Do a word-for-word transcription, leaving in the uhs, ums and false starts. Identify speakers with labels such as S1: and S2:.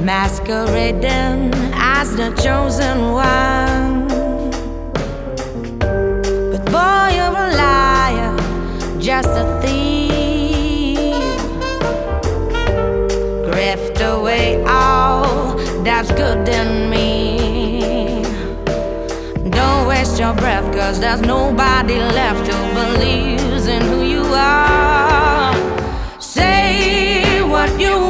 S1: masquerading as the chosen one. But boy, you're a liar, just a thief. Grift away all that's good in me. Don't waste your breath, cause there's nobody left who believes in who you are. Say what you